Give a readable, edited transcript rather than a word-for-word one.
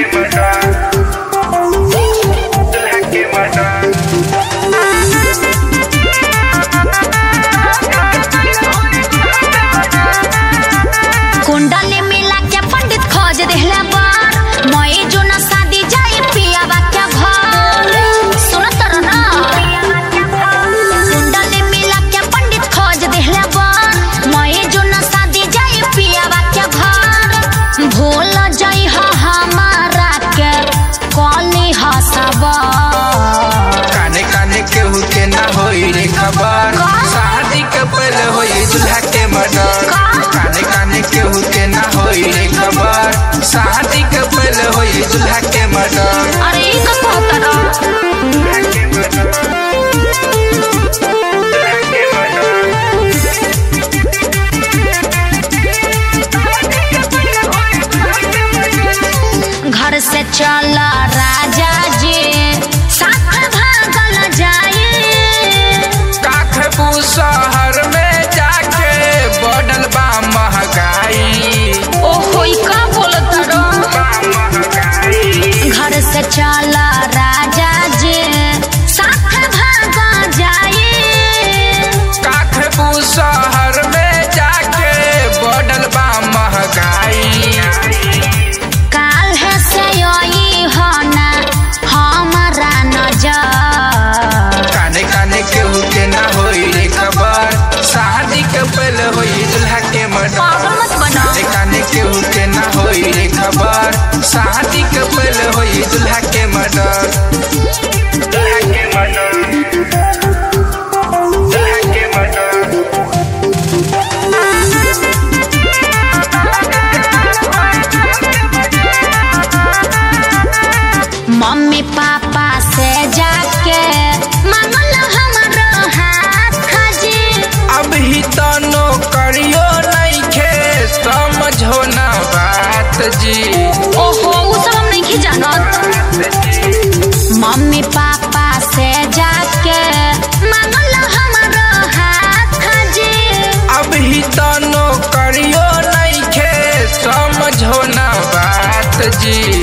कुंडली मिला के पंडित खोज दिहले बार मई जून शादी जाए पियावा के घर सुनत रहना कुंडली मिला के पंडित खोज दिहले बार मई जून शादी जाए पियावा के घर भूल जाई हमारा के कॉली हसबा काने काने केहू के ना होई रे खबर शादी के पहले होई दूल्हा के मर्डर काने काने केहू के ना होई रे खबर शादी के पहले होई दूल्हा के मर्डर अरे ई का कहता घर से चला राजा जी साथ भागल जाए काखबू शहर में जाके बढ़ल बा महंगाई ओहो ई का बोलत घर से चला राजा जी साथ भागल जाए काखबू शहर में जाके बढ़ल बा महंगाई काल है से योई होना हमारा नजर काने काने केहू के ना होई रे खबर शादी के पहले होई दूल्हा के मर्डर पागल मत बना काने काने केहू के ना होई रे खबर शादी के पहले होई दूल्हा के मर्डर दूल्हा के मर्डर दूल्हा के मर्डर मम्मी पापा से जाके मांगल हमारो हाथ खजी अब ही तो नौकरियो नहीं खे समझो ना बात जी ओहो उ सब हम नहीं जानत मम्मी पापा से जाके मांगल हमारो हाथ खजी अब ही तो नौकरियो नहीं खे समझो ना बात जी